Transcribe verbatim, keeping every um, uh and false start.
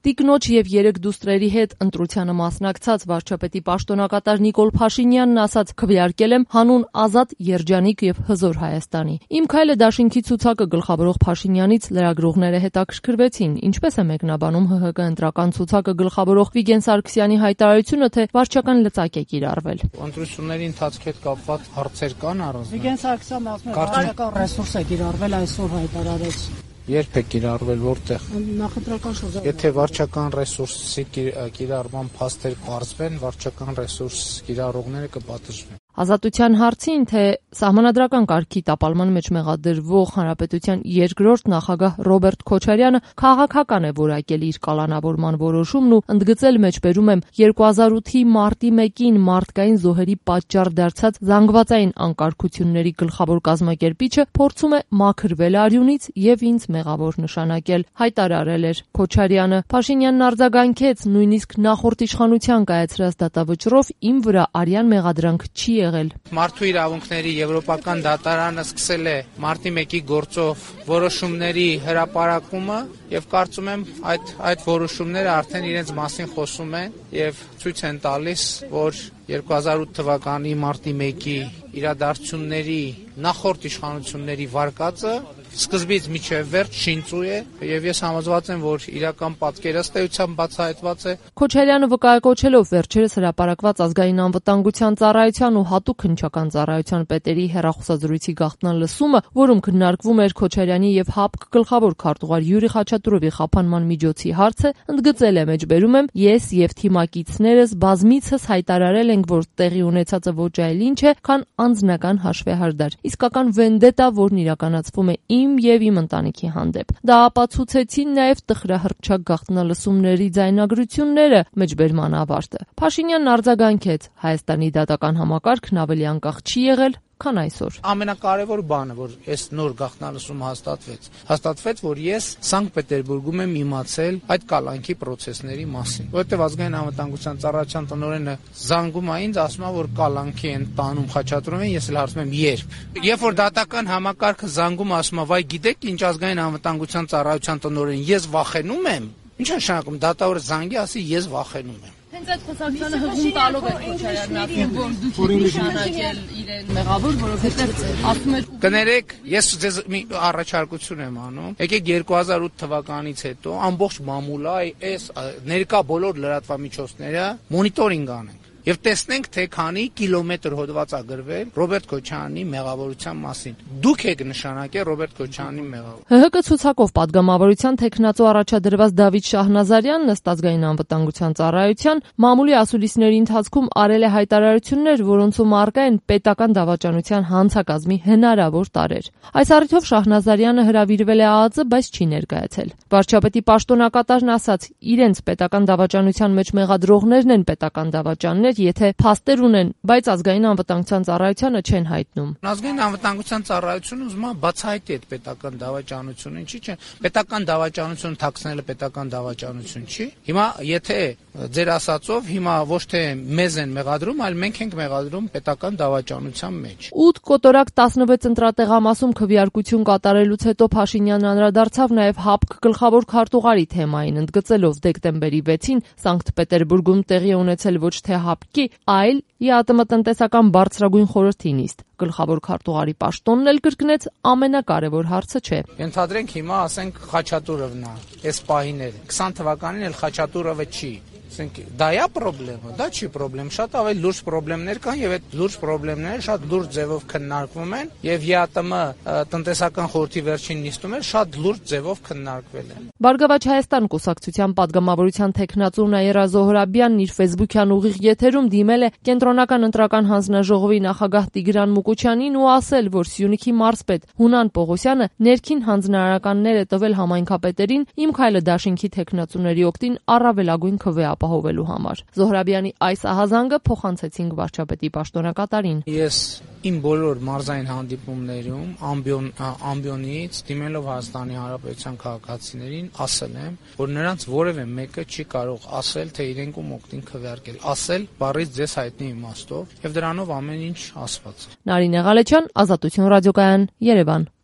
Տիկնոջ եւ երեք դուստրերի հետ ընտրությանը մասնակցած վարչապետի պաշտոնակատար Նիկոլ Փաշինյանն ասաց. «Քվեարկել եմ հանուն ազատ, երջանիկ եւ հզոր Հայաստանի»։ Իմ քայլը դաշինքի ցուցակը գլխավորող Փաշինյանից լրագրողները հետաքրքրվեցին. ինչպես է մեկնաբանում ՀՀԿ ընտրական ցուցակը գլխավորող Վիգեն Սարգսյանի հայտարարությունը, թե վարչական լծակ է կիրառվել։ Ընտրությունների ընթացքի հետ կապված հարցեր կան առանձին։ Վիգեն Սարգսյանն ասում է, վարչական ռեսուրս է կիրառվել, այսօր հայտարարեց։ Երբ է կիրառվել, որտեղ։ Նախընտրական շրջանում։ Եթե վարչական ռեսուրսի կիրառման փաստեր պարզվեն, վարչական ռեսուրս կիրառողները կպատժվեն։ Ազատության հարցին, թե սահմանադրական կարգի տապալման մեջ մեղադրվող Հանրապետության երկրորդ նախագահ Ռոբերտ Քոչարյանը քաղաքական է որակել իր կալանավորման որոշումն ու ընդգծել մեջբերում եմ երկու հազար ութի մարտի մեկին մարդկային զոհերի պատճառ դարձած զանգվածային անկարգությունների գլխավոր կազմակերպիչը փորձում է մաքրվել արյունից եւ ինձ մեղավոր նշանակել, հայտարարել էր Քոչարյանը։ Փաշինյանն արձագանքեց, նույնիսկ նախորդ իշխանության կայացրած դատավճռով իմ վրա արյան մեղադրանք չի եղել։ Մարդու իրավունքների եվրոպական դատարանը սկսել է մարտի մեկի գործով որոշումների հրապարակումը եւ կարծում եմ այդ այդ որոշումները արդեն իրենց մասին խոսում են եւ ցույց են տալիս, որ երկու հազար ութ թվականի մարտի մեկի իրադարձությունների նախորդ իշխանությունների վարկածը սկզբից մինչև վերջ շինծու է եւ ես համոզված եմ, որ իրական պատկերը ըստեյության բացահայտված է։ Քոչարյանը վկայակոչելով վերջերս հրապարակված ազգային անվտանգության ծառայության ու հատուկ հնչական ծառայության պետերի հեռախոսազրույցի գաղտնալսումը, որում քննարկվում էր Քոչարյանի եւ ՀԱՊԿ գլխավոր քարտուղար Յուրի Խաչատուրովի խափանման միջոցի հարցը, ընդգծել է մեջբերում եմ ես եւ թիմակիցներս բազմիցս հայտարարել ենք, որ տեղի ունեցածը ոչ այլ ինչ է, քան անձնական հաշվեհարդար, իսկական վենդետա, որն իրականացվում է իմ եւ իմ ընտանիքի հանդեպ։ Դա ապացուցեցին նաեւ տխրահռչակ գաղտնալսումների ձայնագրությունները, մեջբերման ավարտը։ Փաշինյանն արձագանքեց. Հայաստանի դատական համակարգն ավելի անկախ չի եղել, քան այսօր։ Ամենակարևոր բանը, որ այս նոր գաղտնալսումը հաստատվեց, հաստատվեց, որ ես Սանկտ Պետերբուրգում եմ իմացել այդ կալանքի process-ների մասին, որովհետև ազգային անվտանգության ծառայության տնօրենը զանգում է ինձ, ասում է, որ կալանքի են տանում Խաչատուրովին, ես էլ հարցնում եմ երբ։ Երբ որ դատական համակարգը զանգում ասում է, վայ գիտեք ինչ ազգային անվտանգության ծառայության տնօրեն, ես վախենում եմ։ Ինչ է նշանակում դատավորը զանգի, ասի ես վախենում եմ։ Հենց այդ խոսակցությանը հղում տալով է Քոչարյանն ասում, որ դուք եք նշանակել իրեն մեղավոր, որովհետև ասում եք կներեք, ես ձեզ մի առաջարկություն եմ անում։ Եկեք երկու հազար ութ թվականից հետո ամբողջ մամուլը այս ներկա բոլոր լրատվամիջոցները մոնիտորինգ անենք եւ տեսնենք, թե քանի կիլոմետր հոդված ա գրվել Ռոբերտ Քոչարյանի մեղավորության մասին։ Դուք եք նշանակել Ռոբերտ Քոչարյանի մեղավոր։ ՀՀԿ ցուցակով падգամավորության տեխնացու առաջադրված Դավիթ Շահնազարյանն ըստ ազգային անվտանգության ծառայության մամուլի ասուլիսների ընթացքում արել է հայտարարություններ, որոնցում առկա են պետական դավաճանության հանցակազմի հնարավոր տարրեր։ Այս առիթով Շահնազարյանը հրավիրվել է ԱԱԾ, բայց չի ներկայացել։ Վարչապետի պաշտոնակատարն ասաց, իրենց պետական դավաճանության մեջ մեղադրողներն են պետական դավաճաններ, եթե փաստեր ունեն, բայց ազգային անվտանգության ծառայությանը չեն հայտնում։ Ազգային անվտանգության ծառայությունը ուզում է բացահայտի այդ պետական դավաճանությունը, ինչի՞ չէ։ Պետական դավաճանությունը թաքցնելը պետական դավաճանություն չի։ Հիմա եթե ձեր ասածով հիմա ոչ թե մեզ են մեղադրում, այլ մենք ենք մեղադրում պետական դավաճանության մեջ։ ութ կոտորակ տասնվեց ընտրատեղամասում քվեարկություն կատարելուց հետո Փաշինյանն անդրադարձավ նաև ՀԱՊԿ գլխավոր քարտուղարի թեմային, ընդգծելով դեկտեմբերի վեցին Սանկտ Պետերբուրգում տեղի ունեցել ոչ թե ՀԱՊԿ-ի, այլ ԵԱՏՄ տնտեսական բարձրագույն խորհրդի նիստ։ Գլխավոր քարտուղարի պաշտոնն էլ կրկնեց ամենակարևոր հարցը չէ։ Ենթադրենք հիմա ասենք Խաչատուրովն է, այս պահիները քսան թվականին էլ Խաչատուրովը չի։ Ասենք դա է խնդրեմը, դա չի խնդրեմ, շատ ավելի լուրջ խնդիրներ կան եւ այդ լուրջ խնդիրները շատ լուրջ ձևով քննարկվում են եւ ԵԱՏՄ տնտեսական խորհրդի վերջին նիստում էլ շատ լուրջ ձևով քննարկվել են։ Բարգավաճ Հայաստան կուսակցության падգամավորության տեխնացու Նաիրա Զոհրաբյանն իր ֆեյսբուքյան ուղիղ եթերում դիմել է կենտրոնական ընտրական հանձնաժողովի նախագահ Տիգրան Մուկուչյանին ու ասել, որ Սյունիքի մարզպետ Հունան Պողոսյանը ներքին հանձնարարականներ է տվել համայնքապետերին իմ քայլը դաշինքի տեխնացուների օգտին առավելագույն քվե ապահովելու համար։ Զոհրաբյանի այս ահազանգը փոխանցեցինք վարչապետի պաշտոնակատարին։ Ես իմ բոլոր մարզային հանդիպումներում ամբիոն ամբիոնից դիմելով Հայաստանի Հանրապետության քաղաքացիներին ասել եմ, որ նրանց որևէ մեկը չի կարող ասել, թե իրենք ում օգտին քվեարկել։ Ասել բառից ձեզ հայտնի իմաստով եւ դրանով ամեն ինչ ասված։ Նարինե Ղալեչյան, Ազատություն ռադիոկայան, Երևան։